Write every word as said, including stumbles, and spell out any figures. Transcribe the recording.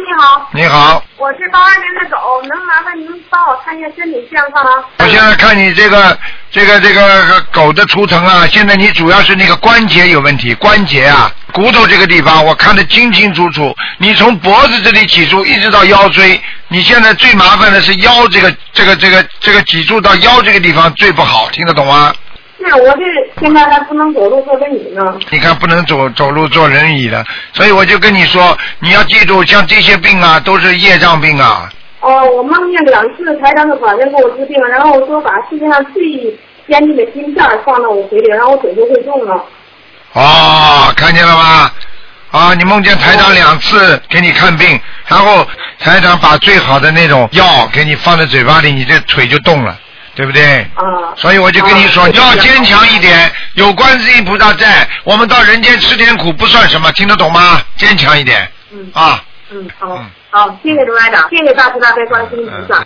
你好。 你好。 我是八二年的狗，能麻烦您帮我看一下身体健康吗？ 我现在看你这个这个这个狗的图腾啊，现在你主要是那个关节有问题，关节啊，骨头这个地方我看得清清楚楚。你从脖子这里脊柱一直到腰椎，你现在最麻烦的是腰这个这个这个这个脊柱到腰这个地方最不好，听得懂吗？ 是我这现在还不能走路坐轮椅呢。 你看不能走走路坐轮椅的，所以我就跟你说，你要记住，像这些病啊，都是业障病啊。 哦，我梦见两次台长的法人给我治病，然后说把世界上最先进的芯片放到我嘴里，然后我嘴就会动了。 哦，看见了吗？啊，你梦见台长两次给你看病，然后台长把最好的那种药给你放在嘴巴里，你这腿就动了。对不对？ 啊！ 所以我就跟你说， 啊、 要坚强一点。有观世音菩萨在，我们到人间吃点苦不算什么，听得懂吗？坚强一点。 嗯。 啊。 嗯，好，嗯、好，谢谢卢台长，谢谢大慈大悲观世音菩萨。